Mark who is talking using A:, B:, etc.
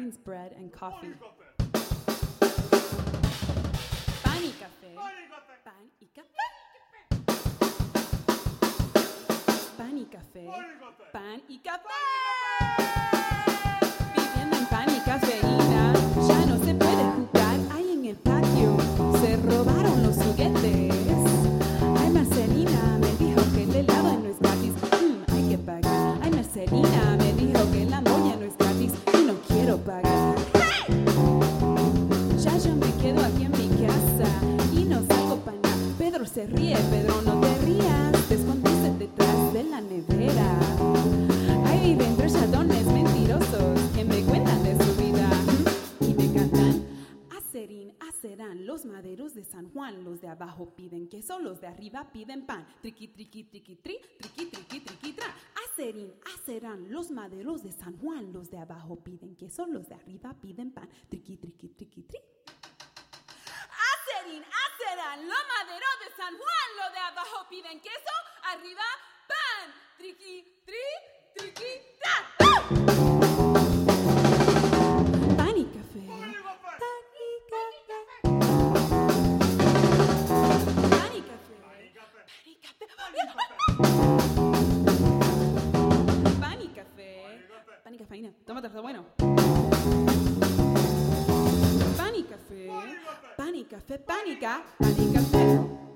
A: Americans, bread, and coffee. Pan y café. Pan y café. Pan y café. Pan y café. Viviendo en pan y cafeína, ya no se puede jugar. Ahí en el patio se robaron los juguetes. Ay, Marcelina me dijo que el helado no es gratis. Hay que pagar. Ay, Marcelina me dijo que la moña no es gratis y no quiero pagar. ¡Hey! Ya yo me quedo aquí en mi casa y no salgo para nada. Pedro se ríe, Pedro no te rías, te escondiste detrás de la nevera. Ahí viven tres chadones mentirosos que me cuentan de su vida y me cantan. Acerín, acerán, los maderos de San Juan, los de abajo piden queso, los de arriba piden pan. Triqui, triqui, triqui, tri, triqui, triqui, triqui, tra. Acerín, acerán, los maderos de San Juan, los de abajo piden queso, los de arriba piden pan. Triqui, triqui, triqui, tri. Acerín, acerán, los maderos de San Juan, los de abajo piden queso, arriba pan. Triqui, tri, triqui, tra. Pan y café. Pan y café. Pan y café. Pan y café. Pan y café. Pan y cafeína. Tómate, está bueno. Pan y café. Pan y café. Pan y café.